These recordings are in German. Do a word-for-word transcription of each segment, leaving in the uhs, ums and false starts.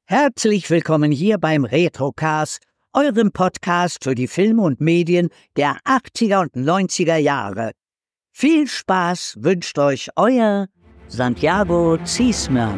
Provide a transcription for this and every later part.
Herzlich willkommen hier beim Retrocast, eurem Podcast für die Filme und Medien der achtziger und neunziger Jahre. Viel Spaß wünscht euch euer Santiago Ziesmann.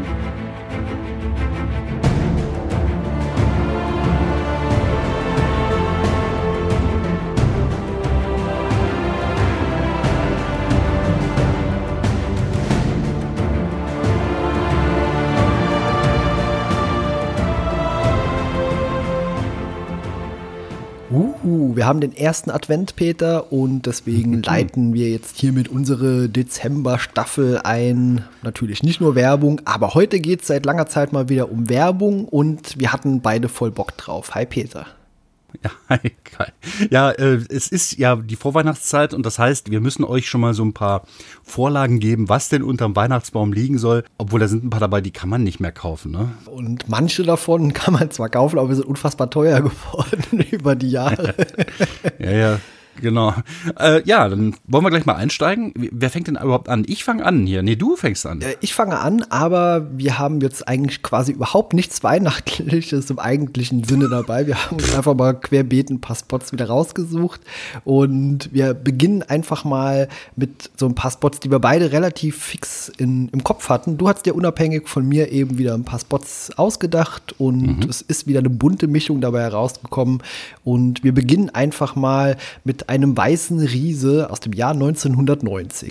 Uh, wir haben den ersten Advent, Peter, und deswegen leiten wir jetzt hiermit unsere Dezember-Staffel ein. Natürlich nicht nur Werbung, aber heute geht es seit langer Zeit mal wieder um Werbung und wir hatten beide voll Bock drauf. Hi, Peter. Ja, hi, Kai. Ja, äh, es ist ja die Vorweihnachtszeit und das heißt, wir müssen euch schon mal so ein paar Vorlagen geben, was denn unterm Weihnachtsbaum liegen soll. Obwohl da sind ein paar dabei, die kann man nicht mehr kaufen, ne? Und manche davon kann man zwar kaufen, aber wir sind unfassbar teuer geworden über die Jahre. Ja, ja. Genau. Äh, ja, dann wollen wir gleich mal einsteigen. Wer fängt denn überhaupt an? Ich fange an hier. Nee, du fängst an. Äh, ich fange an, aber wir haben jetzt eigentlich quasi überhaupt nichts Weihnachtliches im eigentlichen Sinne dabei. Wir haben uns einfach mal querbeet ein paar Spots wieder rausgesucht und wir beginnen einfach mal mit so ein paar Spots, die wir beide relativ fix in, im Kopf hatten. Du hast dir unabhängig von mir eben wieder ein paar Spots ausgedacht und mhm. es ist wieder eine bunte Mischung dabei herausgekommen und wir beginnen einfach mal mit einem weißen Riese aus dem Jahr neunzehnhundertneunzig.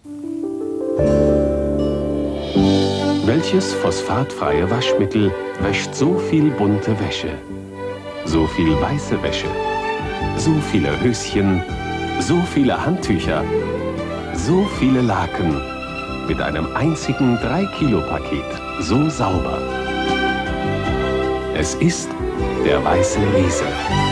Welches phosphatfreie Waschmittel wäscht so viel bunte Wäsche? So viel weiße Wäsche, so viele Höschen, so viele Handtücher, so viele Laken, mit einem einzigen drei Kilo Paket, so sauber. Es ist der weiße Riese.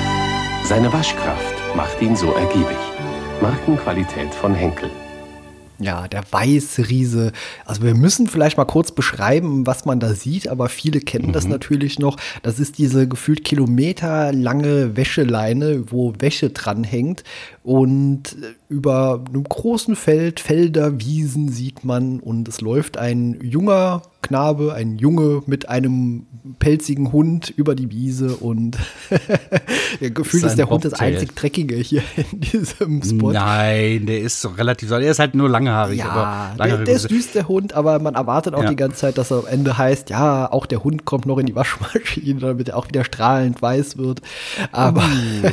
Seine Waschkraft macht ihn so ergiebig. Markenqualität von Henkel. Ja, der weiße Riese. Also wir müssen vielleicht mal kurz beschreiben, was man da sieht, aber viele kennen mhm. das natürlich noch. Das ist diese gefühlt kilometerlange Wäscheleine, wo Wäsche dranhängt. Und über einem großen Feld, Felder, Wiesen sieht man und es läuft ein junger Knabe, ein Junge mit einem pelzigen Hund über die Wiese und gefühlt ist der Hund das einzig Dreckige hier in diesem Spot. Nein, der ist so relativ, der ist halt nur langhaarig. Ja, aber der, der ist süß, der Hund, aber man erwartet auch ja. die ganze Zeit, dass er am Ende heißt, ja, auch der Hund kommt noch in die Waschmaschine, damit er auch wieder strahlend weiß wird. Aber uh.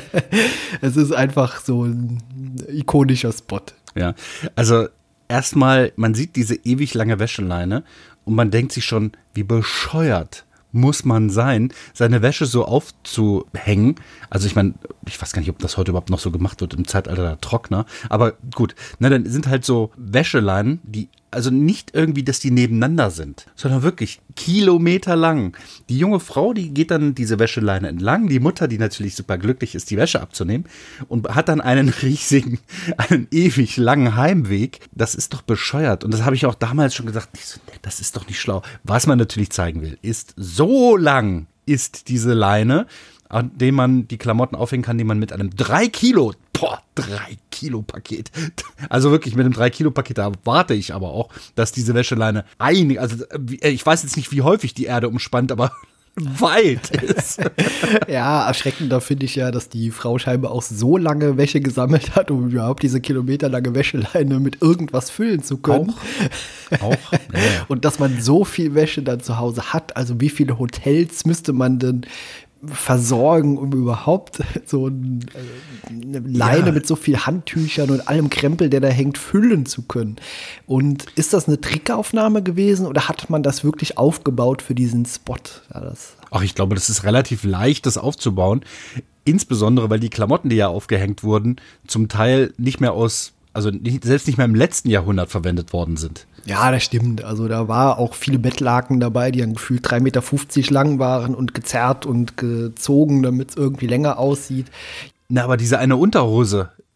es ist einfach so ein ikonischer Spot. Ja, also erstmal, man sieht diese ewig lange Wäscheleine und man denkt sich schon, wie bescheuert muss man sein, seine Wäsche so aufzuhängen. Also ich meine, ich weiß gar nicht, ob das heute überhaupt noch so gemacht wird im Zeitalter der Trockner. Aber gut, ne, dann sind halt so Wäscheleinen, die also nicht irgendwie, dass die nebeneinander sind, sondern wirklich kilometerlang. Die junge Frau, die geht dann diese Wäscheleine entlang. Die Mutter, die natürlich super glücklich ist, die Wäsche abzunehmen und hat dann einen riesigen, einen ewig langen Heimweg. Das ist doch bescheuert. Und das habe ich auch damals schon gesagt, das ist doch nicht schlau. Was man natürlich zeigen will, ist, so lang ist diese Leine, an dem man die Klamotten aufhängen kann, die man mit einem drei Kilo, boah, drei Kilo Paket, also wirklich mit einem drei Kilo Paket, da warte ich aber auch, dass diese Wäscheleine einig, also ich weiß jetzt nicht, wie häufig die Erde umspannt, aber weit ist. Ja, erschreckender finde ich ja, dass die Frau scheinbar auch so lange Wäsche gesammelt hat, um überhaupt diese kilometerlange Wäscheleine mit irgendwas füllen zu können. Auch. auch. Ja. Und dass man so viel Wäsche dann zu Hause hat, also wie viele Hotels müsste man denn versorgen, um überhaupt so ein, eine Leine ja. mit so viel Handtüchern und allem Krempel, der da hängt, füllen zu können. Und ist das eine Trickaufnahme gewesen oder hat man das wirklich aufgebaut für diesen Spot? Ja, das Ach, ich glaube, das ist relativ leicht, das aufzubauen. Insbesondere, weil die Klamotten, die ja aufgehängt wurden, zum Teil nicht mehr aus, also nicht, selbst nicht mehr im letzten Jahrhundert verwendet worden sind. Ja, das stimmt. Also da war auch viele Bettlaken dabei, die dann gefühlt drei Meter fünfzig lang waren und gezerrt und gezogen, damit es irgendwie länger aussieht. Na, aber diese eine Unterhose,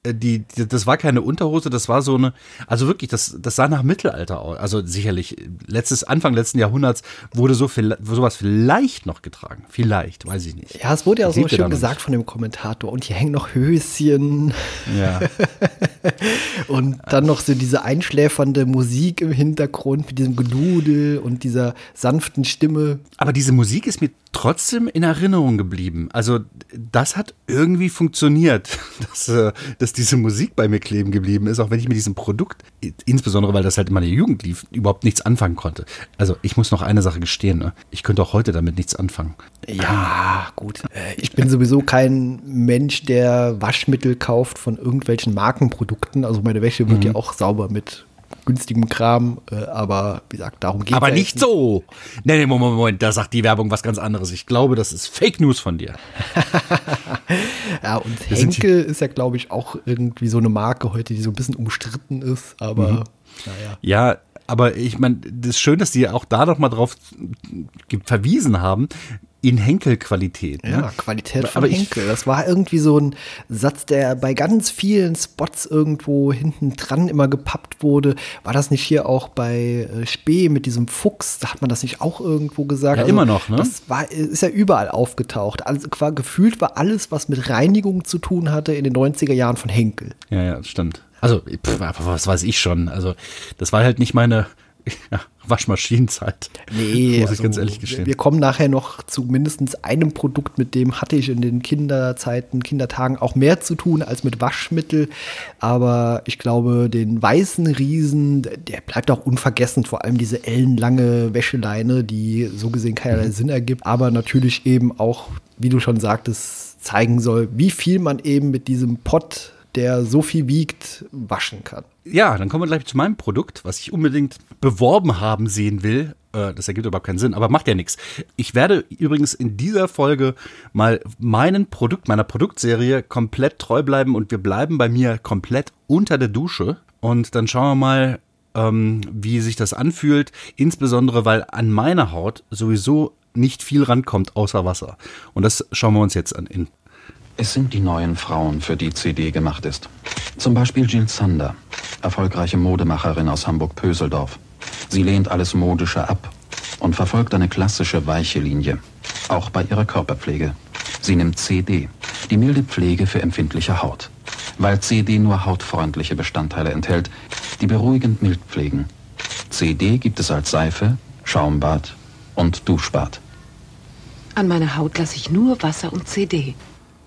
Die, die, das war keine Unterhose, das war so eine, also wirklich, das, das sah nach Mittelalter aus. Also sicherlich, letztes, Anfang letzten Jahrhunderts wurde so viel, sowas vielleicht noch getragen. Vielleicht, weiß ich nicht. Ja, es wurde ja auch Das so lebte da schön noch gesagt nicht. von dem Kommentator. Und hier hängen noch Höschen. Ja. Und dann noch so diese einschläfernde Musik im Hintergrund mit diesem Gedudel und dieser sanften Stimme. Aber diese Musik ist mir trotzdem in Erinnerung geblieben. Also das hat irgendwie funktioniert, dass, äh, dass diese Musik bei mir kleben geblieben ist, auch wenn ich mit diesem Produkt, insbesondere weil das halt in meiner Jugend lief, überhaupt nichts anfangen konnte. Also ich muss noch eine Sache gestehen, ne? Ich könnte auch heute damit nichts anfangen. Ja, gut. Äh, Ich bin sowieso kein Mensch, der Waschmittel kauft von irgendwelchen Markenprodukten. Also meine Wäsche wird Mhm. ja auch sauber mit günstigem Kram. äh, Aber wie gesagt, darum geht Aber ja nicht jetzt so. Nee, nee, Moment, Moment, da sagt die Werbung was ganz anderes. Ich glaube, das ist Fake News von dir. Ja, und Wir sind Henkel ist ja, glaube ich, auch irgendwie so eine Marke heute, die so ein bisschen umstritten ist. Aber Mhm. naja. Ja, aber ich meine, das ist schön, dass die auch da noch mal drauf ge- verwiesen haben, in Henkel-Qualität. Ne? Ja, Qualität von Aber ich- Henkel. Das war irgendwie so ein Satz, der bei ganz vielen Spots irgendwo hinten dran immer gepappt wurde. War das nicht hier auch bei äh, Spee mit diesem Fuchs? Da hat man das nicht auch irgendwo gesagt? Ja, immer noch, ne? Das war, ist ja überall aufgetaucht. Also, qua- gefühlt war alles, was mit Reinigung zu tun hatte, in den neunziger Jahren von Henkel. Ja, ja, das stimmt. Also, pff, aber was weiß ich schon. Also, das war halt nicht meine ja, Waschmaschinenzeit. Nee, muss ich also, ganz ehrlich gestehen. wir kommen nachher noch zu mindestens einem Produkt, mit dem hatte ich in den Kinderzeiten, Kindertagen auch mehr zu tun als mit Waschmittel. Aber ich glaube, den weißen Riesen, der bleibt auch unvergessen. Vor allem diese ellenlange Wäscheleine, die so gesehen keinerlei Sinn ergibt. Aber natürlich eben auch, wie du schon sagtest, zeigen soll, wie viel man eben mit diesem Pott, der so viel wiegt, waschen kann. Ja, dann kommen wir gleich zu meinem Produkt, was ich unbedingt beworben haben sehen will. Äh, Das ergibt überhaupt keinen Sinn, aber macht ja nichts. Ich werde übrigens in dieser Folge mal meinen Produkt, meiner Produktserie komplett treu bleiben und wir bleiben bei mir komplett unter der Dusche. Und dann schauen wir mal, ähm, wie sich das anfühlt. Insbesondere, weil an meiner Haut sowieso nicht viel rankommt außer Wasser. Und das schauen wir uns jetzt an. In Es sind die neuen Frauen, für die C D gemacht ist. Zum Beispiel Jill Sander, erfolgreiche Modemacherin aus Hamburg-Pöseldorf. Sie lehnt alles Modische ab und verfolgt eine klassische weiche Linie, auch bei ihrer Körperpflege. Sie nimmt C D, die milde Pflege für empfindliche Haut. Weil C D nur hautfreundliche Bestandteile enthält, die beruhigend mild pflegen. C D gibt es als Seife, Schaumbad und Duschbad. An meiner Haut lasse ich nur Wasser und C D.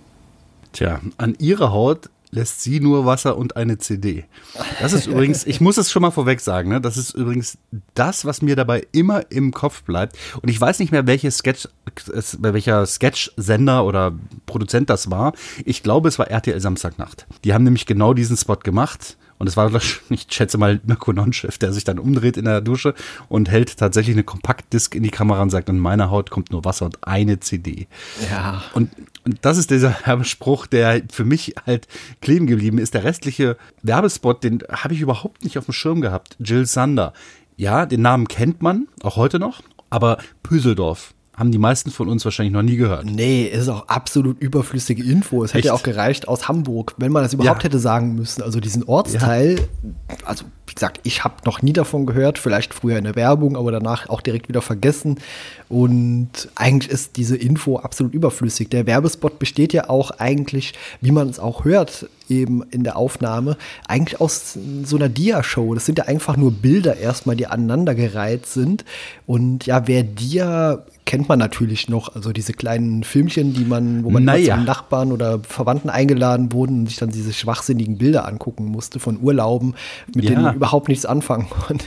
Tja, an ihrer Haut lässt sie nur Wasser und eine C D. Das ist übrigens, ich muss es schon mal vorweg sagen, ne, das ist übrigens das, was mir dabei immer im Kopf bleibt. Und ich weiß nicht mehr, welche Sketch, äh, welcher Sketch-Sender oder Produzent das war. Ich glaube, es war R T L Samstagnacht. Die haben nämlich genau diesen Spot gemacht. Und es war, ich schätze mal, Mirko Nonchef, der sich dann umdreht in der Dusche und hält tatsächlich eine Kompaktdisk in die Kamera und sagt, an meiner Haut kommt nur Wasser und eine C D. Ja. Und, und das ist dieser Werbespruch, der für mich halt kleben geblieben ist. Der restliche Werbespot, den habe ich überhaupt nicht auf dem Schirm gehabt. Jill Sander. Ja, den Namen kennt man, auch heute noch, aber Pöseldorf haben die meisten von uns wahrscheinlich noch nie gehört. Nee, ist auch absolut überflüssige Info. Es hätte Echt? ja auch gereicht aus Hamburg, wenn man das überhaupt Ja. hätte sagen müssen. Also diesen Ortsteil, also wie gesagt, ich habe noch nie davon gehört, vielleicht früher in der Werbung, aber danach auch direkt wieder vergessen. Und eigentlich ist diese Info absolut überflüssig. Der Werbespot besteht ja auch eigentlich, wie man es auch hört, eben in der Aufnahme, eigentlich aus so einer Dia-Show. Das sind ja einfach nur Bilder erstmal, die aneinandergereiht sind. Und ja, wer Dia kennt man natürlich noch, also diese kleinen Filmchen, die man, wo man Naja. immer zu Nachbarn oder Verwandten eingeladen wurden und sich dann diese schwachsinnigen Bilder angucken musste von Urlauben, mit Ja. denen man überhaupt nichts anfangen konnte.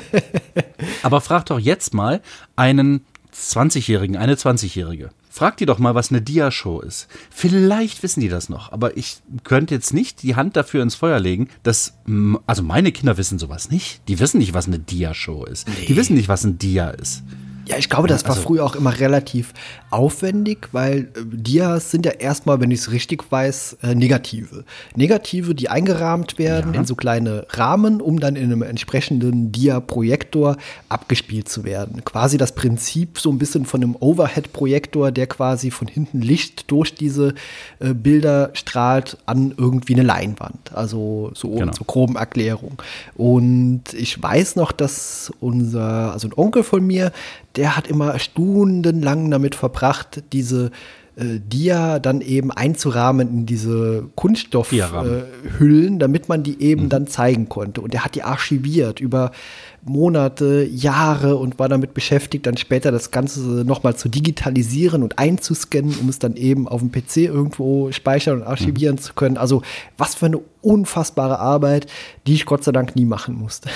Aber frag doch jetzt mal einen zwanzigjährigen, eine zwanzigjährige. Frag die doch mal, was eine Dia-Show ist. Vielleicht wissen die das noch, aber ich könnte jetzt nicht die Hand dafür ins Feuer legen, dass, m- also meine Kinder wissen sowas nicht. Die wissen nicht, was eine Dia-Show ist. Die wissen nicht, was ein Dia ist. Ja, ich glaube, das war Also- früher auch immer relativ aufwendig, weil äh, Dias sind ja erstmal, wenn ich es richtig weiß, äh, Negative. Negative, die eingerahmt werden Ja. in so kleine Rahmen, um dann in einem entsprechenden Dia-Projektor abgespielt zu werden. Quasi das Prinzip so ein bisschen von einem Overhead-Projektor, der quasi von hinten Licht durch diese äh, Bilder strahlt an irgendwie eine Leinwand. Also so Genau. zur groben Erklärung. Und ich weiß noch, dass unser, also ein Onkel von mir, der hat immer stundenlang damit verbracht, diese äh, Dia dann eben einzurahmen in diese Kunststoffhüllen, äh, Hüllen, damit man die eben Mhm. dann zeigen konnte. Und er hat die archiviert über Monate, Jahre und war damit beschäftigt, dann später das Ganze nochmal zu digitalisieren und einzuscannen, um es dann eben auf dem P C irgendwo speichern und archivieren Mhm. zu können. Also was für eine unfassbare Arbeit, die ich Gott sei Dank nie machen musste.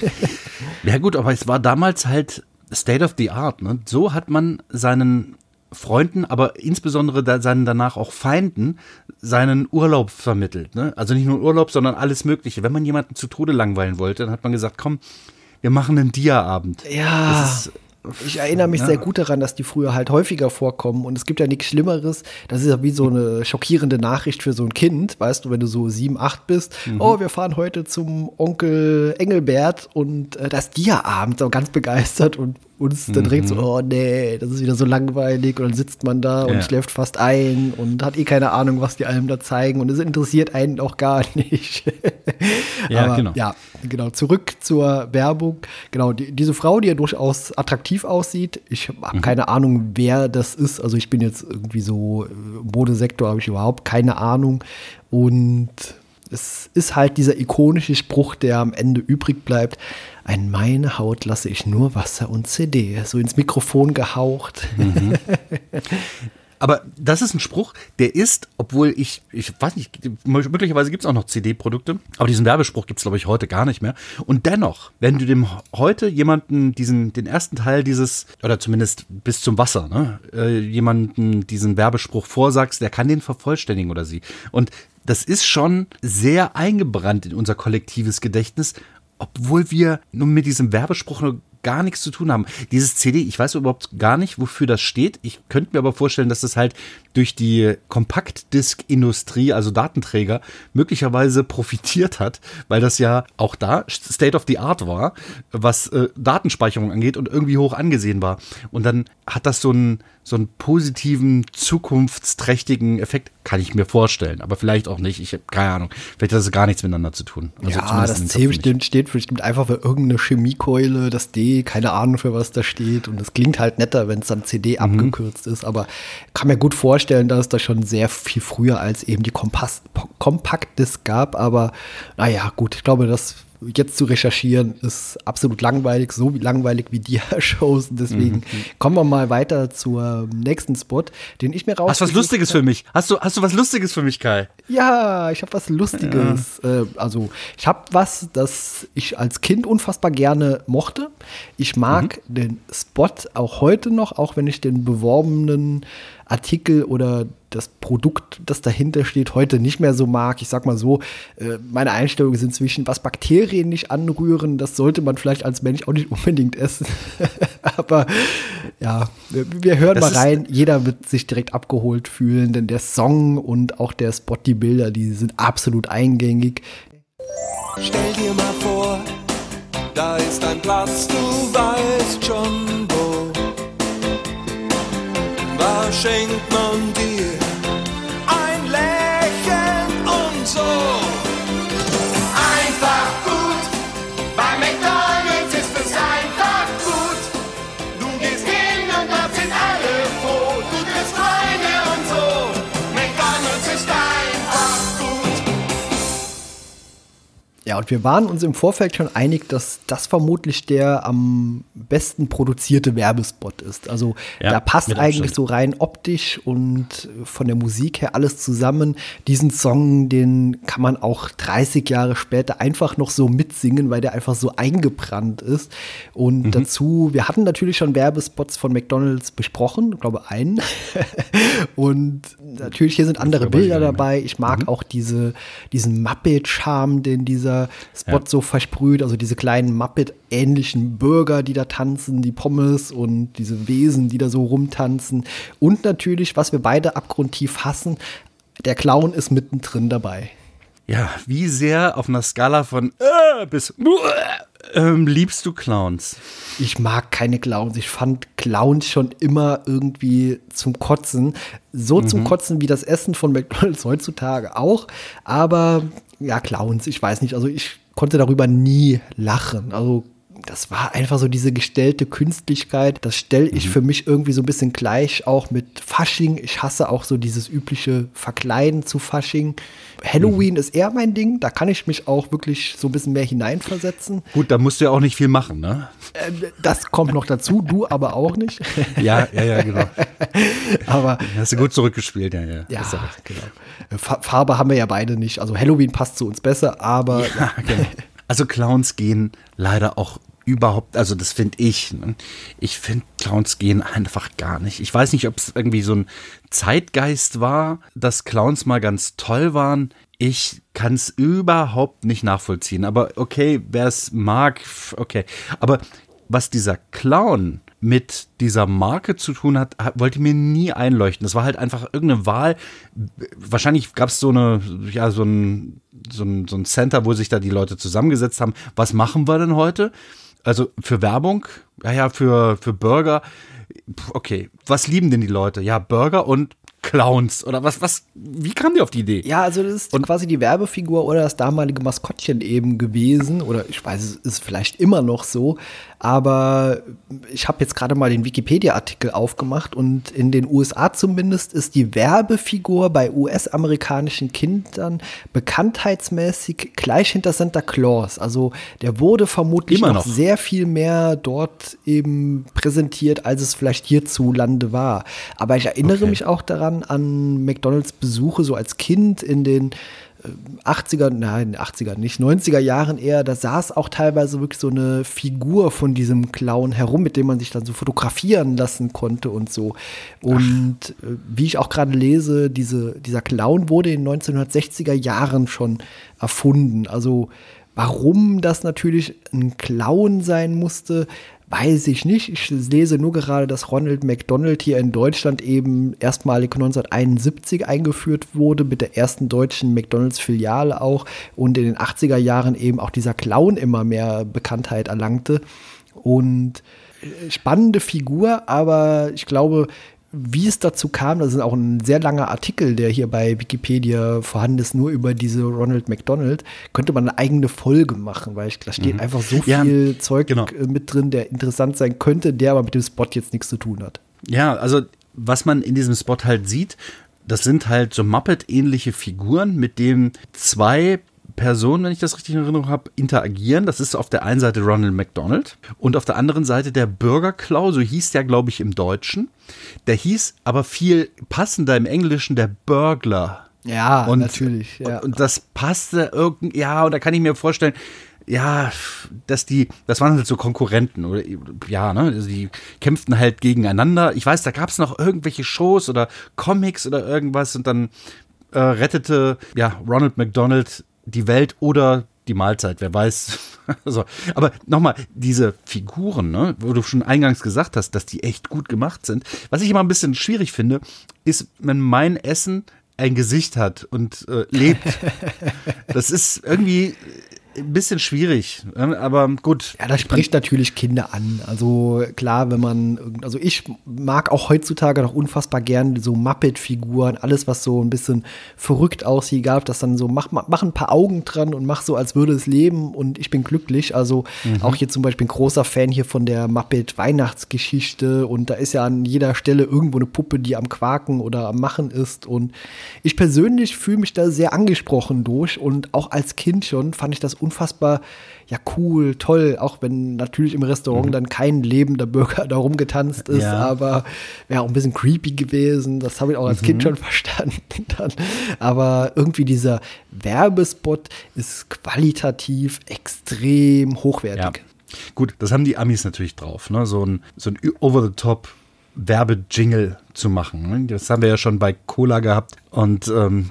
Ja gut, aber es war damals halt State of the Art. Ne? So hat man seinen Freunden, aber insbesondere da, seinen danach auch Feinden, seinen Urlaub vermittelt. Ne? Also nicht nur Urlaub, sondern alles Mögliche. Wenn man jemanden zu Tode langweilen wollte, dann hat man gesagt, komm, wir machen einen Dia-Abend. Ja, Das ist, ich erinnere mich Ja. sehr gut daran, dass die früher halt häufiger vorkommen. Und es gibt ja nichts Schlimmeres. Das ist ja wie so eine schockierende Nachricht für so ein Kind. Weißt du, wenn du so sieben, acht bist. Mhm. Oh, wir fahren heute zum Onkel Engelbert und äh, das Dia-Abend, so ganz begeistert. Und uns dann direkt so, oh nee, das ist wieder so langweilig. Und dann sitzt man da und Mhm. Ja. schläft fast ein und hat eh keine Ahnung, was die einem da zeigen. Und es interessiert einen auch gar nicht. Ja, Aber, genau. Ja, genau. Zurück zur Werbung. Genau, die, diese Frau, die ja durchaus attraktiv aussieht. Ich habe Mhm. keine Ahnung, wer das ist. Also ich bin jetzt irgendwie so, äh, Modesektor habe ich überhaupt keine Ahnung. Und es ist halt dieser ikonische Spruch, der am Ende übrig bleibt. An meine Haut lasse ich nur Wasser und C D. So ins Mikrofon gehaucht. Aber das ist ein Spruch, der ist, obwohl ich, ich weiß nicht, möglicherweise gibt es auch noch C D-Produkte, aber diesen Werbespruch gibt es, glaube ich, heute gar nicht mehr. Und dennoch, wenn du dem heute jemanden diesen, den ersten Teil dieses, oder zumindest bis zum Wasser, ne, äh, jemanden diesen Werbespruch vorsagst, der kann den vervollständigen oder sie. Und das ist schon sehr eingebrannt in unser kollektives Gedächtnis, obwohl wir nun mit diesem Werbespruch nur gar nichts zu tun haben. Dieses C D, ich weiß überhaupt gar nicht, wofür das steht. Ich könnte mir aber vorstellen, dass das halt durch die Kompaktdisk-Industrie, also Datenträger, möglicherweise profitiert hat, weil das ja auch da State of the Art war, was äh, Datenspeicherung angeht und irgendwie hoch angesehen war. Und dann hat das so einen, so einen positiven, zukunftsträchtigen Effekt, kann ich mir vorstellen. Aber vielleicht auch nicht. Ich habe keine Ahnung. Vielleicht hat das gar nichts miteinander zu tun. Also ja, zumindest das in den C Köpfen nicht. bestimmt steht bestimmt einfach für irgendeine Chemiekeule, das D, keine Ahnung für was da steht. Und es klingt halt netter, wenn es dann C D abgekürzt ist. Aber ich kann mir gut vorstellen, dass es da schon sehr viel früher als eben die Kompass, Kompaktdisk gab. Aber naja, gut, ich glaube, das jetzt zu recherchieren ist absolut langweilig, so wie langweilig wie Dia-Shows. Und deswegen Mhm. kommen wir mal weiter zur nächsten Spot, den ich mir raus. Hast du was Lustiges für mich? Hast du, hast du was Lustiges für mich, Kai? Ja, ich habe was Lustiges. Äh, also ich habe was, das ich als Kind unfassbar gerne mochte. Ich mag Mhm. den Spot auch heute noch, auch wenn ich den beworbenen Artikel oder das Produkt, das dahinter steht, heute nicht mehr so mag. Ich sag mal so, äh, meine Einstellung ist inzwischen, was Bakterien nicht anrühren, das sollte man vielleicht als Mensch auch nicht unbedingt essen. Aber ja, wir, wir hören Das mal ist- rein. Jeder wird sich direkt abgeholt fühlen, denn der Song und auch der Spot, die Bilder, die sind absolut eingängig. Stell dir mal vor, da ist ein Platz, du weißt schon wo. Da schenkt man dir ein Lächeln und so. Einfach gut, bei McDonald's ist es einfach gut. Du gehst hin und dort sind alle froh. Du triffst Freunde und so. McDonald's ist einfach gut. Ja, und wir waren uns im Vorfeld schon einig, dass das vermutlich der am besten produzierte Werbespot ist. Also Ja, da passt mit eigentlich Abstand. so rein optisch und von der Musik her alles zusammen. Diesen Song, den kann man auch dreißig Jahre später einfach noch so mitsingen, weil der einfach so eingebrannt ist. Und Mhm. dazu, wir hatten natürlich schon Werbespots von McDonald's besprochen, ich glaube einen. Und natürlich hier sind andere Früher war die Bilder gar nicht mehr. dabei. Ich mag auch diese, diesen Muppet-Charme, den dieser der Spot Ja. so versprüht. Also diese kleinen Muppet-ähnlichen Bürger, die da tanzen, die Pommes und diese Wesen, die da so rumtanzen. Und natürlich, was wir beide abgrundtief hassen, der Clown ist mittendrin dabei. Ja, wie sehr auf einer Skala von äh, bis äh, ähm, liebst du Clowns? Ich mag keine Clowns. Ich fand Clowns schon immer irgendwie zum Kotzen. So zum Kotzen wie das Essen von McDonald's heutzutage auch. Aber ja, Clowns, ich weiß nicht. Also ich konnte darüber nie lachen. Also das war einfach so diese gestellte Künstlichkeit. Das stelle ich für mich irgendwie so ein bisschen gleich auch mit Fasching. Ich hasse auch so dieses übliche Verkleiden zu Fasching. Halloween ist eher mein Ding. Da kann ich mich auch wirklich so ein bisschen mehr hineinversetzen. Gut, da musst du ja auch nicht viel machen, ne? Äh, Das kommt noch dazu, du aber auch nicht. Ja, ja, ja, genau. Aber Hast du gut zurückgespielt, ja, ja. ja, Hast du recht. genau. Fa- Farbe haben wir ja beide nicht. Also Halloween passt zu uns besser, aber Ja, genau. Also Clowns gehen leider auch überhaupt, also das finde ich, ne? Ich finde, Clowns gehen einfach gar nicht. Ich weiß nicht, ob es irgendwie so ein Zeitgeist war, dass Clowns mal ganz toll waren. Ich kann es überhaupt nicht nachvollziehen. Aber okay, wer es mag, f- okay. Aber was dieser Clown mit dieser Marke zu tun hat, ha- wollte mir nie einleuchten. Das war halt einfach irgendeine Wahl. Wahrscheinlich gab es so eine, ja, so ein, so ein, so ein Center, wo sich da die Leute zusammengesetzt haben. Was machen wir denn heute? Also für Werbung, ja, ja, für, für Burger. Puh, okay, was lieben denn die Leute? Ja, Burger und Clowns oder was, was, wie kam die auf die Idee? ja, also das ist Und- quasi die Werbefigur oder das damalige Maskottchen eben gewesen. Oder ich weiß, es ist vielleicht immer noch so. Aber ich habe jetzt gerade mal den Wikipedia-Artikel aufgemacht und in den U S A zumindest ist die Werbefigur bei U S-amerikanischen Kindern bekanntheitsmäßig gleich hinter Santa Claus. Also der wurde vermutlich Immer noch noch. sehr viel mehr dort eben präsentiert, als es vielleicht hierzulande war. Aber ich erinnere Okay. mich auch daran an McDonalds Besuche so als Kind in den äh, achtziger, nein, achtziger nicht, neunziger Jahren eher, da saß auch teilweise wirklich so eine Figur von diesem Clown herum, mit dem man sich dann so fotografieren lassen konnte und so. Und äh, wie ich auch gerade lese, diese, dieser Clown wurde in den neunzehnhundertsechziger Jahren schon erfunden. Also warum das natürlich ein Clown sein musste, weiß ich nicht. Ich lese nur gerade, dass Ronald McDonald hier in Deutschland eben erstmalig neunzehnhunderteinundsiebzig eingeführt wurde, mit der ersten deutschen McDonalds-Filiale auch. Und in den achtziger Jahren eben auch dieser Clown immer mehr Bekanntheit erlangte. Und äh, spannende Figur, aber ich glaube, wie es dazu kam, das ist auch ein sehr langer Artikel, der hier bei Wikipedia vorhanden ist, nur über diese Ronald McDonald, könnte man eine eigene Folge machen, weil ich, da steht einfach so Ja, viel Zeug genau. äh, mit drin, der interessant sein könnte, der aber mit dem Spot jetzt nichts zu tun hat. Ja, also was man in diesem Spot halt sieht, das sind halt so Muppet-ähnliche Figuren, mit denen zwei Personen, wenn ich das richtig in Erinnerung habe, interagieren. Das ist auf der einen Seite Ronald McDonald und auf der anderen Seite der Bürgerklau, so hieß der, glaube ich, im Deutschen. Der hieß aber viel passender im Englischen der Burglar. Ja, Und, natürlich. Ja. Und, und das passte irgendwie, ja, und da kann ich mir vorstellen, ja, dass die, das waren halt so Konkurrenten, oder, ja, ne, also die kämpften halt gegeneinander. Ich weiß, da gab es noch irgendwelche Shows oder Comics oder irgendwas und dann äh, rettete, ja, Ronald McDonald die Welt oder die Mahlzeit, wer weiß. So. Aber nochmal, diese Figuren, ne, wo du schon eingangs gesagt hast, dass die echt gut gemacht sind. Was ich immer ein bisschen schwierig finde, ist, wenn mein Essen ein Gesicht hat und äh, lebt. Das ist irgendwie ein bisschen schwierig, aber gut. Ja, das spricht natürlich Kinder an. Also klar, wenn man, also ich mag auch heutzutage noch unfassbar gern so Muppet-Figuren, alles, was so ein bisschen verrückt aussieht, gab das dann so, mach, mach ein paar Augen dran und mach so, als würde es leben und ich bin glücklich. Also mhm. auch hier zum Beispiel ein großer Fan hier von der Muppet-Weihnachtsgeschichte und da ist ja an jeder Stelle irgendwo eine Puppe, die am Quaken oder am Machen ist und ich persönlich fühle mich da sehr angesprochen durch und auch als Kind schon fand ich das unfassbar, ja cool, toll, auch wenn natürlich im Restaurant mhm. dann kein lebender Burger da rumgetanzt ist, Ja. aber wäre auch ein bisschen creepy gewesen, das habe ich auch als mhm. Kind schon verstanden dann. Aber irgendwie dieser Werbespot ist qualitativ extrem hochwertig. Ja. Gut, das haben die Amis natürlich drauf, ne? So ein, so ein over-the-top Werbejingle zu machen. Ne? Das haben wir ja schon bei Cola gehabt und ähm, gibt es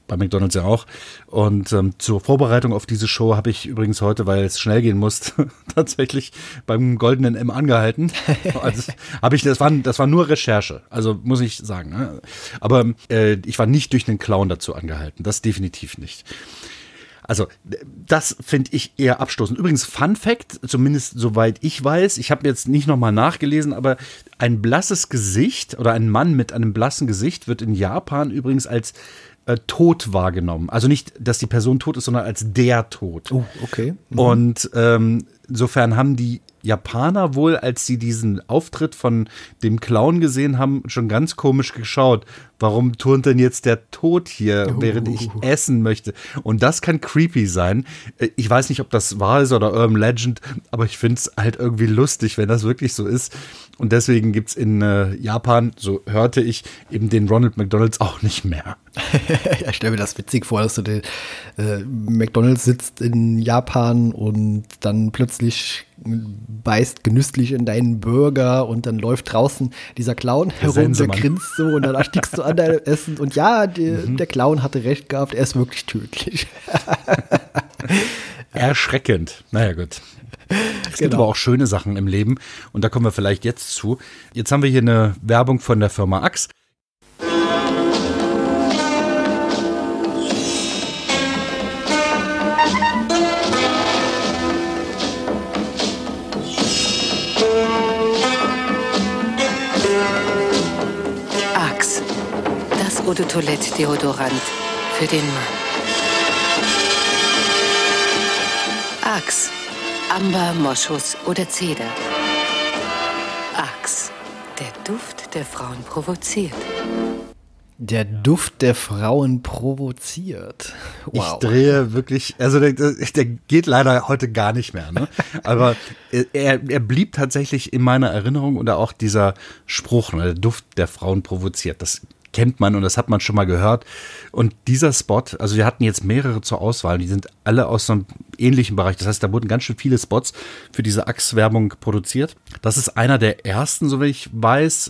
bei McDonald's ja auch. Und ähm, zur Vorbereitung auf diese Show habe ich übrigens heute, weil es schnell gehen muss, tatsächlich beim Goldenen M angehalten. Also habe ich, das war, das war nur Recherche, also muss ich sagen. Ne? Aber äh, ich war nicht durch einen Clown dazu angehalten, das definitiv nicht. Also das finde ich eher abstoßend. Übrigens Fun Fact, zumindest soweit ich weiß, ich habe jetzt nicht nochmal nachgelesen, aber ein blasses Gesicht oder ein Mann mit einem blassen Gesicht wird in Japan übrigens als äh, tot wahrgenommen. Also nicht, dass die Person tot ist, sondern als der Tod. Oh, okay. Mhm. Und ähm, insofern haben die Japaner wohl, als sie diesen Auftritt von dem Clown gesehen haben, schon ganz komisch geschaut. Warum turnt denn jetzt der Tod hier, uh. während ich essen möchte? Und das kann creepy sein. Ich weiß nicht, ob das wahr ist oder Urban Legend, aber ich finde es halt irgendwie lustig, wenn das wirklich so ist. Und deswegen gibt es in äh, Japan, so hörte ich, eben den Ronald McDonald's auch nicht mehr. Ja, ich stelle mir das witzig vor, dass du den äh, McDonald's sitzt in Japan und dann plötzlich beißt genüsslich in deinen Burger und dann läuft draußen dieser Clown herum, der grinst so und dann erstickst du an deinem Essen und ja, die, mhm. der Clown hatte recht gehabt, er ist wirklich tödlich. Erschreckend. Naja, gut. Es gibt Genau. aber auch schöne Sachen im Leben und da kommen wir vielleicht jetzt zu. Jetzt haben wir hier eine Werbung von der Firma Axe. Axe, das Eau de Toilette Deodorant für den Mann. Axe, Amber, Moschus oder Zeder. Axe, der Duft der Frauen provoziert. Der Duft der Frauen provoziert. Wow. Ich drehe wirklich, also der, der geht leider heute gar nicht mehr, ne? Aber er, er blieb tatsächlich in meiner Erinnerung und auch dieser Spruch, ne, der Duft der Frauen provoziert. Das kennt man und das hat man schon mal gehört. Und dieser Spot, also wir hatten jetzt mehrere zur Auswahl, die sind alle aus so einem ähnlichen Bereich. Das heißt, da wurden ganz schön viele Spots für diese Axe-Werbung produziert. Das ist einer der ersten, so wie ich weiß.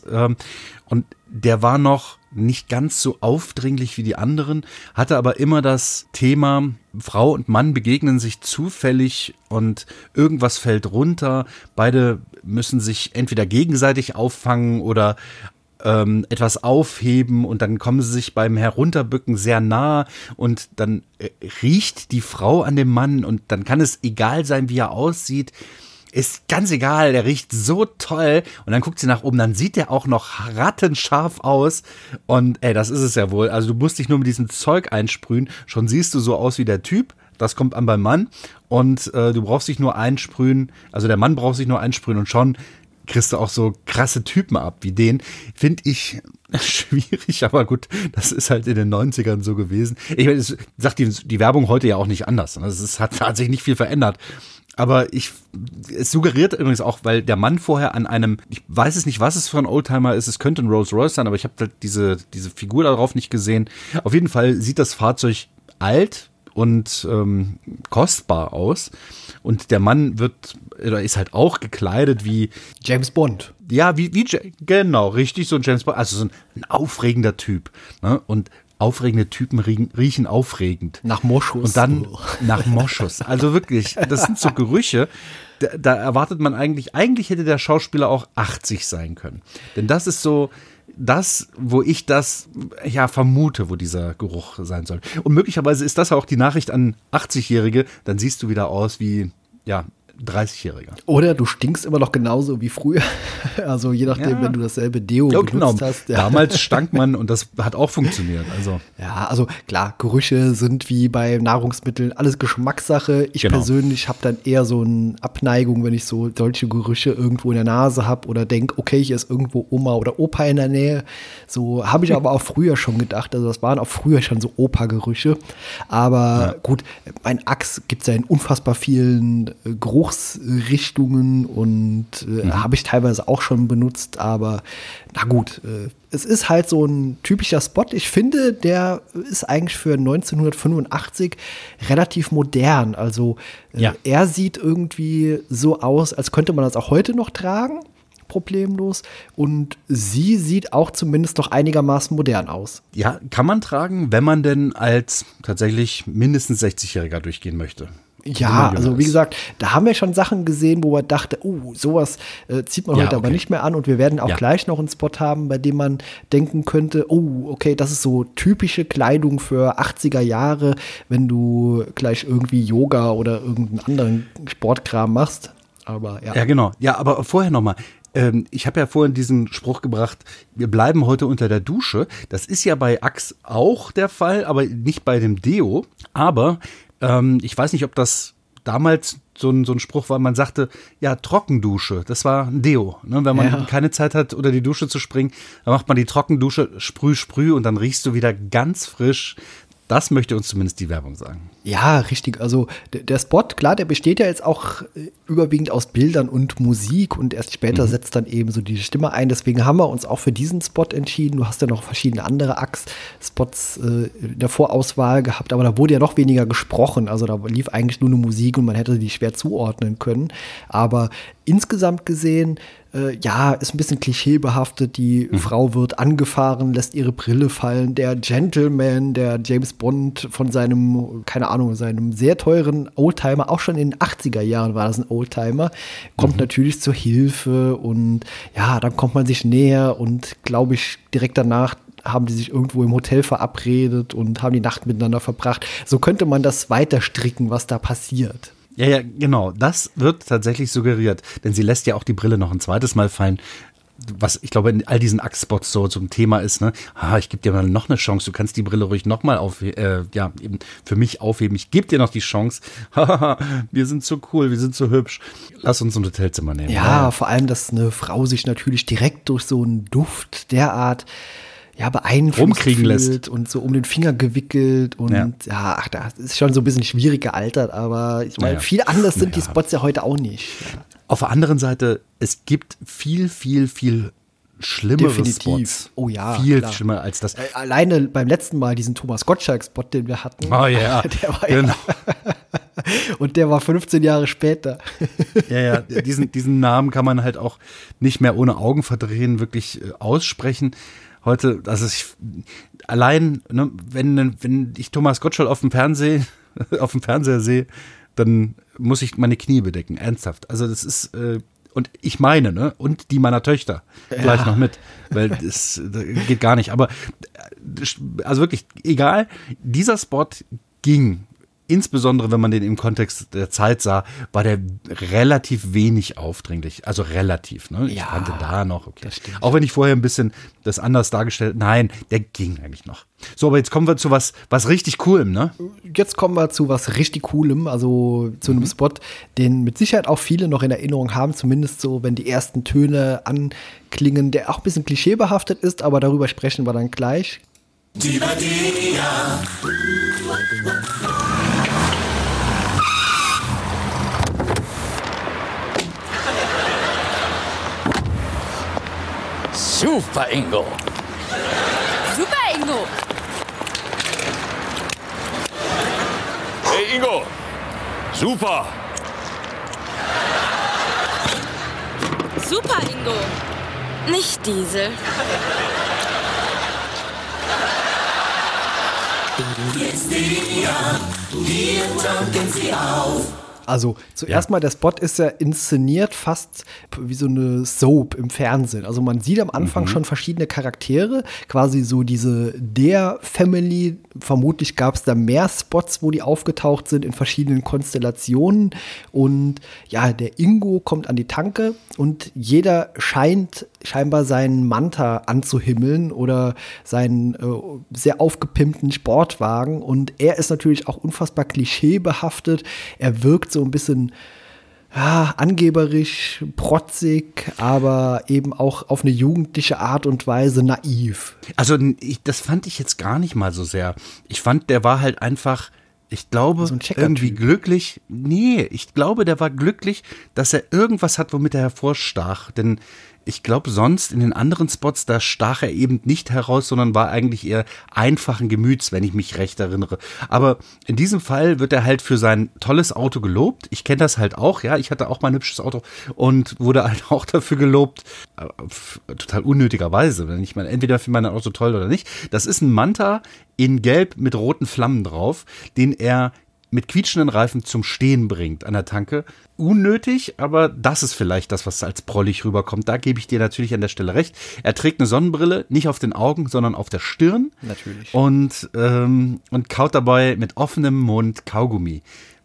Und der war noch nicht ganz so aufdringlich wie die anderen, hatte aber immer das Thema, Frau und Mann begegnen sich zufällig und irgendwas fällt runter. Beide müssen sich entweder gegenseitig auffangen oder ähm, etwas aufheben und dann kommen sie sich beim Herunterbücken sehr nah und dann äh, riecht die Frau an dem Mann und dann kann es egal sein, wie er aussieht. Ist ganz egal, der riecht so toll. Und dann guckt sie nach oben, dann sieht der auch noch rattenscharf aus. Und ey, das ist es ja wohl. Also du musst dich nur mit diesem Zeug einsprühen. Schon siehst du so aus wie der Typ. Das kommt an beim Mann. Und äh, du brauchst dich nur einsprühen. Also der Mann braucht sich nur einsprühen und schon kriegst du auch so krasse Typen ab wie den. Finde ich schwierig, aber gut, das ist halt in den neunzigern so gewesen. Ich meine, das sagt die, die Werbung heute ja auch nicht anders. Es hat, hat sich nicht viel verändert. Aber ich, es suggeriert übrigens auch, weil der Mann vorher an einem, ich weiß es nicht, was es für ein Oldtimer ist, es könnte ein Rolls Royce sein, aber ich habe halt diese, diese Figur darauf nicht gesehen. Auf jeden Fall sieht das Fahrzeug alt und ähm, kostbar aus. Und der Mann wird, oder ist halt auch gekleidet wie James Bond. Ja, wie, wie genau, richtig, so ein James Bond, also so ein, ein aufregender Typ. Ne? Und aufregende Typen riechen, riechen aufregend. Nach Moschus. Und dann nach Moschus. Also wirklich, das sind so Gerüche, da, da erwartet man eigentlich, eigentlich hätte der Schauspieler auch achtzig sein können. Denn das ist so das, wo ich das ja vermute, wo dieser Geruch sein soll. Und möglicherweise ist das auch die Nachricht an achtzigjährige, dann siehst du wieder aus wie, ja, dreißigjähriger. Oder du stinkst immer noch genauso wie früher. Also je nachdem, ja. wenn du dasselbe Deo ja, benutzt genau. hast. Ja. Damals stank man und das hat auch funktioniert. Also. Ja, also klar, Gerüche sind wie bei Nahrungsmitteln alles Geschmackssache. Ich genau. persönlich habe dann eher so eine Abneigung, wenn ich so solche Gerüche irgendwo in der Nase habe oder denke, okay, hier ist irgendwo Oma oder Opa in der Nähe. So habe ich aber auch früher schon gedacht. Also das waren auch früher schon so Opa-Gerüche. Aber ja. gut, mein Axe gibt es ja in unfassbar vielen äh, Geruch Richtungen und äh, mhm. habe ich teilweise auch schon benutzt, aber na gut, äh, es ist halt so ein typischer Spot. Ich finde, der ist eigentlich für neunzehnhundertfünfundachtzig relativ modern. Also äh, ja. er sieht irgendwie so aus, als könnte man das auch heute noch tragen. problemlos. Und sie sieht auch zumindest noch einigermaßen modern aus. Ja, kann man tragen, wenn man denn als tatsächlich mindestens sechzigjähriger durchgehen möchte. Ja, also wie gesagt, da haben wir schon Sachen gesehen, wo man dachte, oh, sowas äh, zieht man Ja, heute okay. aber nicht mehr an. Und wir werden auch Ja. gleich noch einen Spot haben, bei dem man denken könnte, oh, okay, das ist so typische Kleidung für achtziger Jahre, wenn du gleich irgendwie Yoga oder irgendeinen anderen Sportkram machst. Aber ja. Ja, genau. Ja, aber vorher nochmal. Ähm, ich habe ja vorhin diesen Spruch gebracht, wir bleiben heute unter der Dusche. Das ist ja bei Axe auch der Fall, aber nicht bei dem Deo. Aber ähm, ich weiß nicht, ob das damals so ein, so ein Spruch war, man sagte, ja, Trockendusche, das war ein Deo. Ne? Wenn man Ja. keine Zeit hat, unter die Dusche zu springen, dann macht man die Trockendusche, sprüh, sprüh und dann riechst du wieder ganz frisch. Das möchte uns zumindest die Werbung sagen. Ja, richtig. Also d- der Spot, klar, der besteht ja jetzt auch äh, überwiegend aus Bildern und Musik und erst später setzt dann eben so die Stimme ein. Deswegen haben wir uns auch für diesen Spot entschieden. Du hast ja noch verschiedene andere Axe-Spots äh, in der Vorauswahl gehabt, aber da wurde ja noch weniger gesprochen. Also da lief eigentlich nur eine Musik und man hätte die schwer zuordnen können. Aber insgesamt gesehen, äh, ja, ist ein bisschen klischeebehaftet. Die Frau wird angefahren, lässt ihre Brille fallen. Der Gentleman, der James Bond von seinem, keine Ahnung, seinem sehr teuren Oldtimer, auch schon in den achtziger Jahren war das ein Oldtimer, kommt natürlich zur Hilfe und ja, dann kommt man sich näher und glaube ich, direkt danach haben die sich irgendwo im Hotel verabredet und haben die Nacht miteinander verbracht. So könnte man das weiter stricken, was da passiert. Ja, ja, genau. Das wird tatsächlich suggeriert. Denn sie lässt ja auch die Brille noch ein zweites Mal fallen. Was ich glaube, in all diesen Axe-Spots so zum Thema ist, ne? Ah, ich gebe dir mal noch eine Chance. Du kannst die Brille ruhig noch mal auf, äh, ja, eben für mich aufheben. Ich gebe dir noch die Chance. Haha, wir sind so cool, wir sind so hübsch. Lass uns ein Hotelzimmer nehmen. Ja, vor allem, dass eine Frau sich natürlich direkt durch so einen Duft derart ja, beeinflusst Rumkriegen lässt. fühlt und so um den Finger gewickelt und ja, Ja. ach, das ist schon so ein bisschen schwierig gealtert, aber ich meine, Naja. viel anders sind die Naja. Spots ja heute auch nicht. Auf der anderen Seite, es gibt viel, viel, viel schlimmere Definitiv. Spots. Oh ja, Viel klar. schlimmer als das. Äh, Alleine beim letzten Mal diesen Thomas Gottschalk-Spot, den wir hatten. Oh ja, der war genau. ja und der war fünfzehn Jahre später. Ja, ja, diesen, diesen Namen kann man halt auch nicht mehr ohne Augenverdrehen wirklich äh, aussprechen. Heute, also ich, allein, ne, wenn, wenn ich Thomas Gottschalk auf dem Fernsehen, auf dem Fernseher sehe, dann muss ich meine Knie bedecken, ernsthaft. Also das ist, äh, und ich meine, ne, und die meiner Töchter gleich Ja. noch mit, weil das, das geht gar nicht. Aber, äh, also wirklich, egal, dieser Spot ging. Insbesondere, wenn man den im Kontext der Zeit sah, war der relativ wenig aufdringlich. Also relativ, ne? Ich Ja, fand den da noch, okay. das stimmt. Auch wenn ich vorher ein bisschen das anders dargestellt, nein, der ging eigentlich noch. So, aber jetzt kommen wir zu was, was richtig Coolem, ne? Jetzt kommen wir zu was richtig Coolem, also zu einem Spot, den mit Sicherheit auch viele noch in Erinnerung haben, zumindest so, wenn die ersten Töne anklingen, der auch ein bisschen klischeebehaftet ist, aber darüber sprechen wir dann gleich. Super, Ingo. Super, Ingo. Hey Ingo, super. Super, Ingo. Nicht Diesel. Also zuerst mal, der Spot ist ja inszeniert fast wie so eine Soap im Fernsehen. Also man sieht am Anfang schon verschiedene Charaktere, quasi so diese der Family. Vermutlich gab es da mehr Spots, wo die aufgetaucht sind in verschiedenen Konstellationen. Und ja, der Ingo kommt an die Tanke und jeder scheint scheinbar seinen Manta anzuhimmeln oder seinen äh, sehr aufgepimpten Sportwagen. Und er ist natürlich auch unfassbar klischeebehaftet. Er wirkt so ein bisschen ja, angeberisch, protzig, aber eben auch auf eine jugendliche Art und Weise naiv. Also ich, das fand ich jetzt gar nicht mal so sehr. Ich fand, der war halt einfach, ich glaube, So ein Checker-Typ. irgendwie glücklich. Nee, ich glaube, der war glücklich, dass er irgendwas hat, womit er hervorstach. Denn ich glaube, sonst in den anderen Spots, da stach er eben nicht heraus, sondern war eigentlich eher einfachen Gemüts, wenn ich mich recht erinnere. Aber in diesem Fall wird er halt für sein tolles Auto gelobt. Ich kenne das halt auch, ja, ich hatte auch mal ein hübsches Auto und wurde halt auch dafür gelobt, äh, total unnötigerweise. Wenn ich meine, entweder finde mein Auto toll oder nicht. Das ist ein Manta in Gelb mit roten Flammen drauf, den er mit quietschenden Reifen zum Stehen bringt an der Tanke. Unnötig, aber das ist vielleicht das, was als prollig rüberkommt. Da gebe ich dir natürlich an der Stelle recht. Er trägt eine Sonnenbrille, nicht auf den Augen, sondern auf der Stirn. Natürlich. Und, ähm, und kaut dabei mit offenem Mund Kaugummi.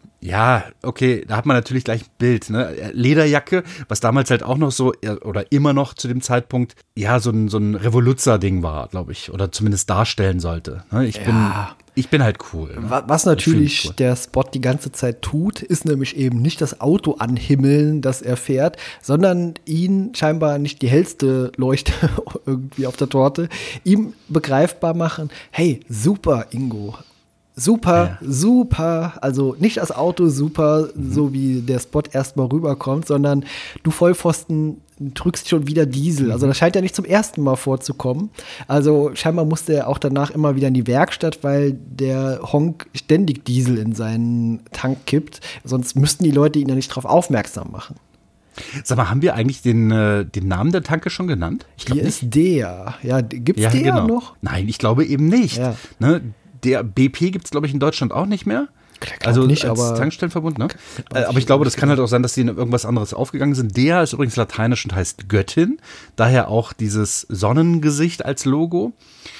Ja, okay, da hat man natürlich gleich ein Bild, ne? Lederjacke, was damals halt auch noch so, oder immer noch zu dem Zeitpunkt, ja, so ein, so ein Revoluzzer-Ding war, glaube ich, oder zumindest darstellen sollte. Ne? Ich, Ja. bin, ich bin halt cool. Ne? Wa- Was Ich fühl natürlich mich cool. der Spot die ganze Zeit tut, ist nämlich eben nicht das Auto anhimmeln, das er fährt, sondern ihn scheinbar nicht die hellste Leuchte irgendwie auf der Torte, ihm begreifbar machen, hey, super, Ingo. Super, Ja. super, also nicht das Auto super, Mhm. so wie der Spot erstmal rüberkommt, sondern du Vollpfosten drückst schon wieder Diesel. Mhm. Also das scheint ja nicht zum ersten Mal vorzukommen. Also scheinbar musste er auch danach immer wieder in die Werkstatt, weil der Honk ständig Diesel in seinen Tank kippt. Sonst müssten die Leute ihn ja nicht drauf aufmerksam machen. Sag mal, haben wir eigentlich den, äh, den Namen der Tanke schon genannt? Ich glaub Hier ist der. Ja, gibt's Ja, der genau. noch? Nein, ich glaube eben nicht. Ja. Ne? Der B P gibt es, glaube ich, in Deutschland auch nicht mehr. glaub Also nicht, als aber- Tankstellenverbund, ne? Äh, aber ich glaube, das kann halt auch sein, dass die in irgendwas anderes aufgegangen sind. Der ist übrigens lateinisch und heißt Göttin. Daher auch dieses Sonnengesicht als Logo.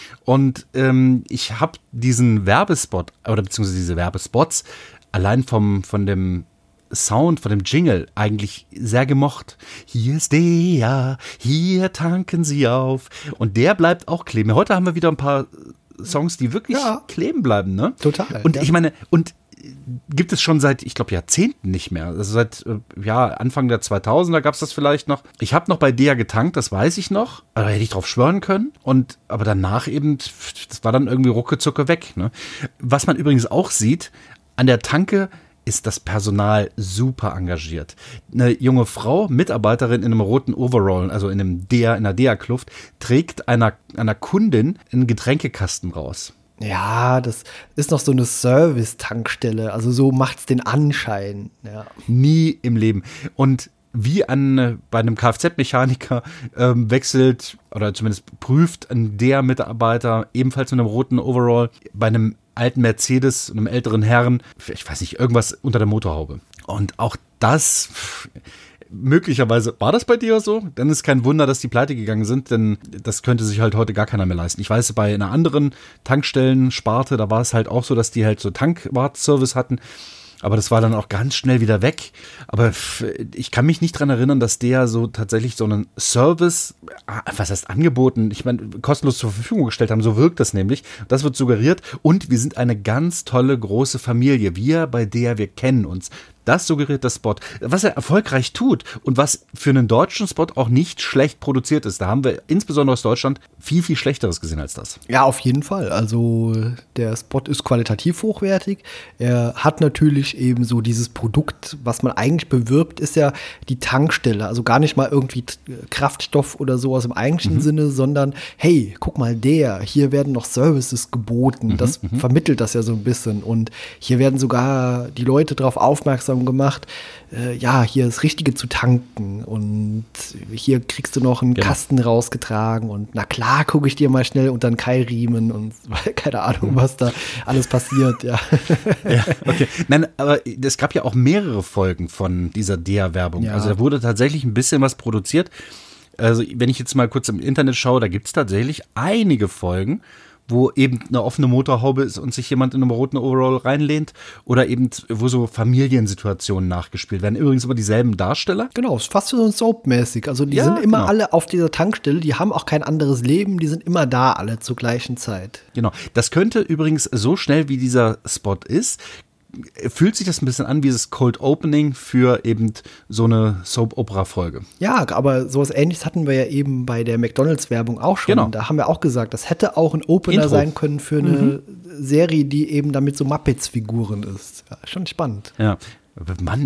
Und ähm, ich habe diesen Werbespot, oder beziehungsweise diese Werbespots, allein vom, von dem Sound, von dem Jingle eigentlich sehr gemocht. Hier ist der, hier tanken sie auf. Und der bleibt auch kleben. Heute haben wir wieder ein paar Songs, die wirklich Ja. kleben bleiben, ne? Total, Und ja. ich meine, und gibt es schon seit, ich glaube, Jahrzehnten nicht mehr. Also seit, äh, ja, Anfang der zweitausender gab es das vielleicht noch. Ich habe noch bei Dea getankt, das weiß ich noch. Aber da hätte ich drauf schwören können. Und, aber danach eben, das war dann irgendwie ruckezucke weg, ne? Was man übrigens auch sieht, an der Tanke ist das Personal super engagiert. Eine junge Frau, Mitarbeiterin in einem roten Overall, also in einem Dea, in einer Dea-Kluft, trägt einer, einer Kundin einen Getränkekasten raus. Ja, das ist noch so eine Service-Tankstelle. Also so macht's den Anschein. Ja. Nie im Leben. Und wie an, äh, bei einem Kfz-Mechaniker ähm, wechselt oder zumindest prüft ein der Mitarbeiter ebenfalls mit einem roten Overall bei einem alten Mercedes, einem älteren Herrn, ich weiß nicht, irgendwas unter der Motorhaube. Und auch das, pff, möglicherweise, war das bei dir so? Dann ist kein Wunder, dass die pleite gegangen sind, denn das könnte sich halt heute gar keiner mehr leisten. Ich weiß, bei einer anderen Tankstellensparte, da war es halt auch so, dass die halt so Tankwartservice hatten. Aber das war dann auch ganz schnell wieder weg. Aber ich kann mich nicht dran erinnern, dass der so tatsächlich so einen Service, was heißt angeboten, ich meine, kostenlos zur Verfügung gestellt haben. So wirkt das nämlich. Das wird suggeriert. Und wir sind eine ganz tolle, große Familie. Wir, bei der wir kennen uns. Das suggeriert das Spot. Was er erfolgreich tut und was für einen deutschen Spot auch nicht schlecht produziert ist. Da haben wir insbesondere aus Deutschland viel, viel Schlechteres gesehen als das. Ja, auf jeden Fall. Also der Spot ist qualitativ hochwertig. Er hat natürlich eben so dieses Produkt, was man eigentlich bewirbt, ist ja die Tankstelle. Also gar nicht mal irgendwie Kraftstoff oder sowas im eigentlichen Mhm. Sinne, sondern hey, guck mal der, hier werden noch Services geboten. Mhm, Das vermittelt das ja so ein bisschen. Und hier werden sogar die Leute darauf aufmerksam gemacht, äh, ja, hier ist Richtige zu tanken und hier kriegst du noch einen Genau. Kasten rausgetragen und na klar gucke ich dir mal schnell unter den Keilriemen und keine Ahnung, was da alles passiert, ja. Ja, okay. Nein, aber es gab ja auch mehrere Folgen von dieser Dea-Werbung. Ja. Also da wurde tatsächlich ein bisschen was produziert. Also wenn ich jetzt mal kurz im Internet schaue, da gibt es tatsächlich einige Folgen, wo eben eine offene Motorhaube ist und sich jemand in einem roten Overall reinlehnt oder eben wo so Familiensituationen nachgespielt werden. Übrigens immer dieselben Darsteller. Genau, ist fast so soapmäßig. Also die Ja, sind immer genau. alle auf dieser Tankstelle, die haben auch kein anderes Leben, die sind immer da alle zur gleichen Zeit. Genau. Das könnte übrigens so schnell wie dieser Spot ist, fühlt sich das ein bisschen an wie das Cold Opening für eben so eine Soap-Opera-Folge. Ja, aber sowas Ähnliches hatten wir ja eben bei der McDonalds-Werbung auch schon. Genau. Da haben wir auch gesagt, das hätte auch ein Opener Intro. sein können für eine Serie, die eben damit so Muppets-Figuren ist. Ja, schon spannend. Ja, Mann,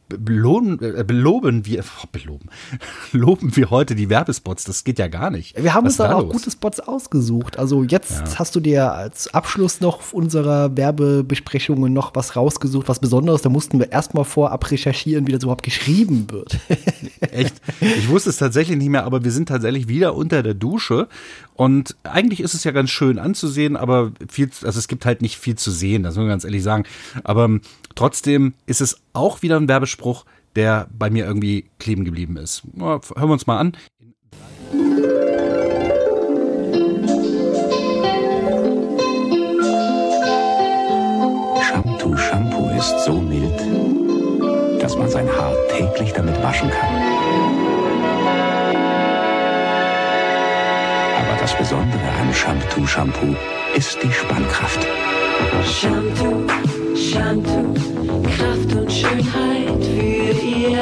belohnen, äh, beloben wir, oh, beloben, loben wir heute die Werbespots. Das geht ja gar nicht. Wir haben Was uns dann da auch los? gute Spots ausgesucht. Also jetzt Ja. hast du dir als Abschluss noch unserer Werbebesprechungen noch was rausgesucht, was Besonderes. Da mussten wir erstmal vorab recherchieren, wie das überhaupt geschrieben wird. Echt? Ich wusste es tatsächlich nicht mehr, aber wir sind tatsächlich wieder unter der Dusche. Und eigentlich ist es ja ganz schön anzusehen, aber viel, also es gibt halt nicht viel zu sehen, das muss man ganz ehrlich sagen. Aber ähm, trotzdem ist es auch wieder ein Werbespruch, der bei mir irgendwie kleben geblieben ist. Na, hören wir uns mal an. Shampoo Shampoo ist so mild, dass man sein Haar täglich damit waschen kann. Aber das Besondere an Shampoo Shampoo ist die Spannkraft. Shampoo, Shampoo, Kraft und Schönheit für Ihr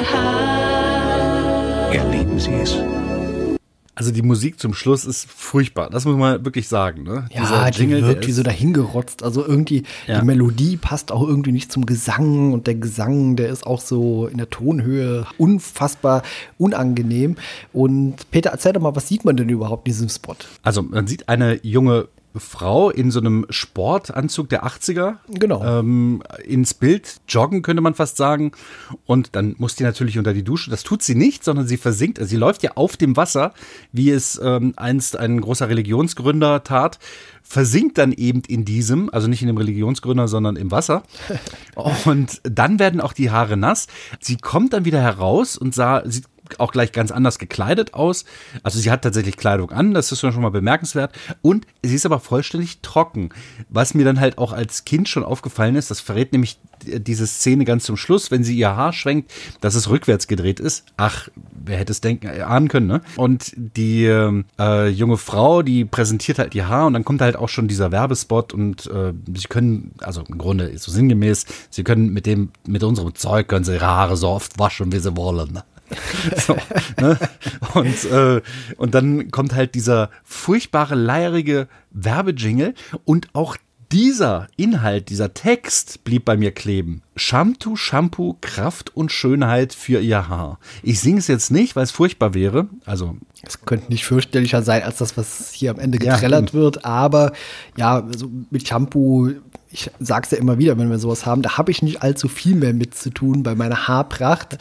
Haar. Erleben Sie es. Also die Musik zum Schluss ist furchtbar, das muss man wirklich sagen. Ne? Ja, die Jingle, wirkt der wie ist- so dahingerotzt. Also irgendwie, Ja. die Melodie passt auch irgendwie nicht zum Gesang. Und der Gesang, der ist auch so in der Tonhöhe unfassbar unangenehm. Und Peter, erzähl doch mal, was sieht man denn überhaupt in diesem Spot? Also man sieht eine junge Frau in so einem Sportanzug der achtziger Genau. ähm, ins Bild joggen, könnte man fast sagen. Und dann muss die natürlich unter die Dusche. Das tut sie nicht, sondern sie versinkt. Also sie läuft ja auf dem Wasser, wie es ähm, einst ein großer Religionsgründer tat. Versinkt dann eben in diesem, also nicht in dem Religionsgründer, sondern im Wasser. Und dann werden auch die Haare nass. Sie kommt dann wieder heraus und sah, sieht auch gleich ganz anders gekleidet aus. Also sie hat tatsächlich Kleidung an, das ist schon mal bemerkenswert. Und sie ist aber vollständig trocken. Was mir dann halt auch als Kind schon aufgefallen ist, das verrät nämlich diese Szene ganz zum Schluss, wenn sie ihr Haar schwenkt, dass es rückwärts gedreht ist. Ach, wer hätte es denken, äh, ahnen können, ne? Und die äh, junge Frau, die präsentiert halt ihr Haar und dann kommt halt auch schon dieser Werbespot und äh, sie können, also im Grunde ist so sinngemäß, sie können mit dem, mit unserem Zeug können sie ihre Haare so oft waschen, wie sie wollen, ne? So, ne? Und, äh, und dann kommt halt dieser furchtbare, leierige Werbejingle und auch dieser Inhalt, dieser Text blieb bei mir kleben. Shampoo, Shampoo, Kraft und Schönheit für ihr Haar. Ich singe es jetzt nicht, weil es furchtbar wäre. Also Es könnte nicht fürchterlicher sein als das, was hier am Ende Ja, getrellert eben. wird. Aber ja, also mit Shampoo, ich sag's ja immer wieder, wenn wir sowas haben, da habe ich nicht allzu viel mehr mit zu tun bei meiner Haarpracht.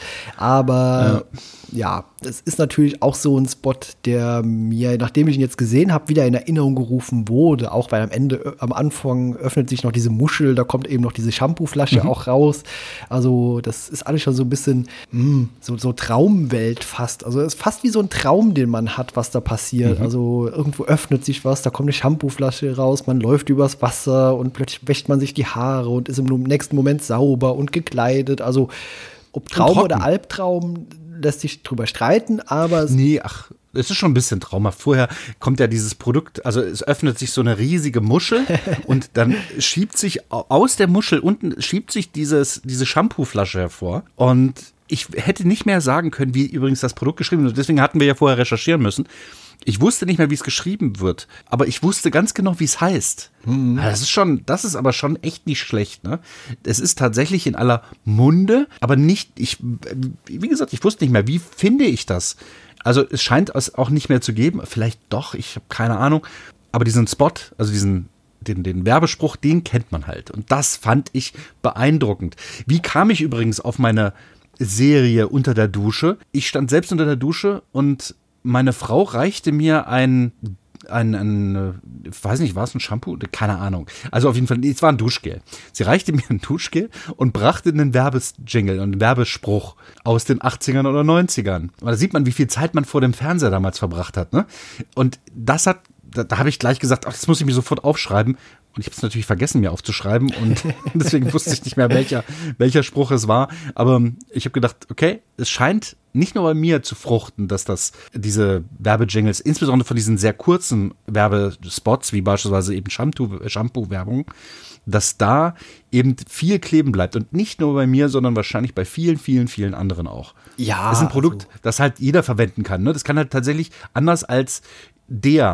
Aber ja, es ist natürlich auch so ein Spot, der mir, nachdem ich ihn jetzt gesehen habe, wieder in Erinnerung gerufen wurde. Auch weil am Ende, am Anfang öffnet sich noch diese Muschel, da kommt eben noch diese Shampooflasche Mhm. auch raus. Also das ist alles schon so ein bisschen mh, so, so Traumwelt fast. Also es ist fast wie so ein Traum, den man hat, was da passiert. Mhm. Also irgendwo öffnet sich was, da kommt eine Shampooflasche raus, man läuft übers Wasser und plötzlich wäscht man sich die Haare und ist im nächsten Moment sauber und gekleidet. Also ob Traum trocken. oder Albtraum, lässt sich drüber streiten, aber es nee, ach, es ist schon ein bisschen traumhaft. Vorher kommt ja dieses Produkt, also es öffnet sich so eine riesige Muschel und dann schiebt sich au- aus der Muschel unten, schiebt sich dieses, diese Shampooflasche hervor und ich hätte nicht mehr sagen können, wie übrigens das Produkt geschrieben wird. Deswegen hatten wir ja vorher recherchieren müssen. Ich wusste nicht mehr, wie es geschrieben wird, aber ich wusste ganz genau, wie es heißt. Mhm. Das ist schon, das ist aber schon echt nicht schlecht, ne? Es ist tatsächlich in aller Munde, aber nicht, ich, wie gesagt, ich wusste nicht mehr, wie finde ich das? Also es scheint es auch nicht mehr zu geben, vielleicht doch, ich habe keine Ahnung, aber diesen Spot, also diesen Den, den Werbespruch, den kennt man halt. Und das fand ich beeindruckend. Wie kam ich übrigens auf meine Serie Unter der Dusche? Ich stand selbst unter der Dusche und meine Frau reichte mir ein, ein, ein ich weiß nicht, war es ein Shampoo? Keine Ahnung. Also auf jeden Fall, es war ein Duschgel. Sie reichte mir ein Duschgel und brachte einen Werbejingle und einen Werbespruch aus den achtzigern oder neunzigern. Und da sieht man, wie viel Zeit man vor dem Fernseher damals verbracht hat, ne? Und das hat, da, da habe ich gleich gesagt, ach, das muss ich mir sofort aufschreiben. Und ich habe es natürlich vergessen, mir aufzuschreiben. Und deswegen wusste ich nicht mehr, welcher, welcher Spruch es war. Aber ich habe gedacht, okay, es scheint nicht nur bei mir zu fruchten, dass das diese Werbejingles, insbesondere von diesen sehr kurzen Werbespots, wie beispielsweise eben Shampoo, Shampoo-Werbung, dass da eben viel kleben bleibt. Und nicht nur bei mir, sondern wahrscheinlich bei vielen, vielen, vielen anderen auch. Ja, Das ist ein Produkt, also das halt jeder verwenden kann. Ne? Das kann halt tatsächlich anders als der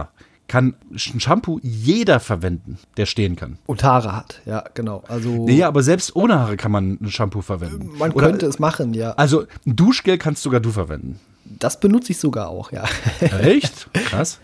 kann ein Shampoo jeder verwenden, der stehen kann. Und Haare hat, ja, genau. Also Nee, aber selbst ohne Haare kann man ein Shampoo verwenden. man Oder- könnte es machen, ja. Also ein Duschgel kannst sogar du verwenden. Das benutze ich sogar auch, ja. Echt? Krass.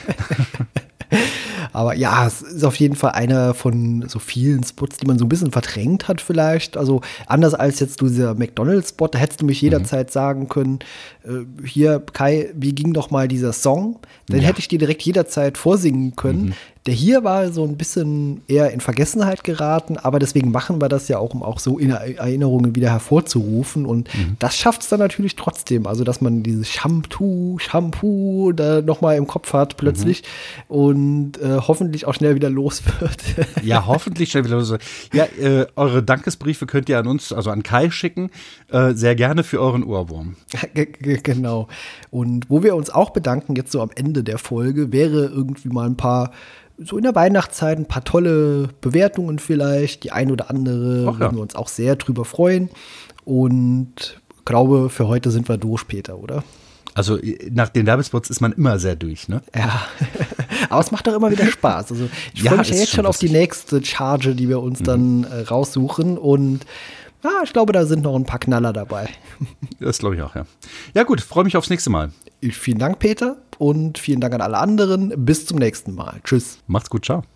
Aber ja, es ist auf jeden Fall einer von so vielen Spots, die man so ein bisschen verdrängt hat vielleicht. Also anders als jetzt dieser McDonald's-Spot, da hättest du mich jederzeit sagen können, äh, hier Kai, wie ging doch mal dieser Song? Dann Ja. hätte ich dir direkt jederzeit vorsingen können. Mhm. Der hier war so ein bisschen eher in Vergessenheit geraten, aber deswegen machen wir das ja auch, um auch so in Erinnerungen wieder hervorzurufen. Und Mhm. das schafft es dann natürlich trotzdem. Also, dass man dieses Shampoo, Shampoo da nochmal im Kopf hat plötzlich und äh, hoffentlich auch schnell wieder los wird. Ja, hoffentlich schnell wieder los. Ja, äh, eure Dankesbriefe könnt ihr an uns, also an Kai schicken. Äh, sehr gerne für euren Ohrwurm. G- g- genau. Und wo wir uns auch bedanken, jetzt so am Ende der Folge, wäre irgendwie mal ein paar, so in der Weihnachtszeit, ein paar tolle Bewertungen vielleicht. Die ein oder andere Ach ja. würden wir uns auch sehr drüber freuen. Und ich glaube, für heute sind wir durch, Peter, oder? Also nach den Werbespots ist man immer sehr durch, ne? Ja, aber es macht doch immer wieder Spaß. Also ich Ja, freue mich ja ist jetzt schon schon auf die lustig. nächste Charge, die wir uns dann äh, raussuchen. Und ja, ich glaube, da sind noch ein paar Knaller dabei. Das glaube ich auch, ja. Ja gut, freue mich aufs nächste Mal. Vielen Dank, Peter. Und vielen Dank an alle anderen. Bis zum nächsten Mal. Tschüss. Macht's gut, ciao.